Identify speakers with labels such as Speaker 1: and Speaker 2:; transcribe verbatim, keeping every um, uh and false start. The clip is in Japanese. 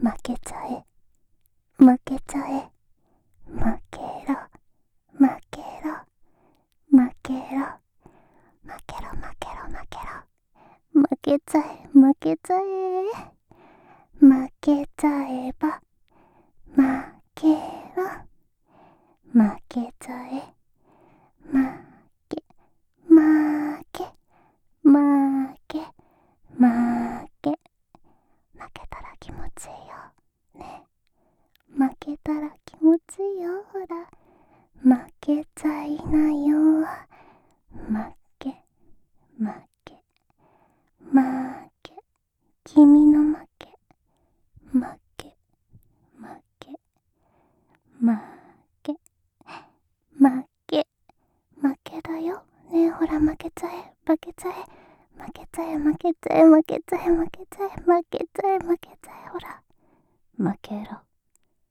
Speaker 1: 負けちゃえ、負けちゃえ、負けろ、負けろ、負けろ、負けろ、負けろ、負けろ、負けちゃえ、負けちゃえ、負けちゃえば、負けろ、負けちゃえ、負け、負け、負け、負け、負けたら気持ちいいよね。負けたら気持ちいいよ。ほら、負けちゃいなよ。負け、負け、負け、君の負け、負け、負け、負け、負け、負けだよ。ねえ、ほら、負けちゃえ、負けちゃえ、負けちゃえ、負けちゃえ、負けちゃえ、負けちゃえ、負けちゃえ、負けちゃえ、ほら、負けろ。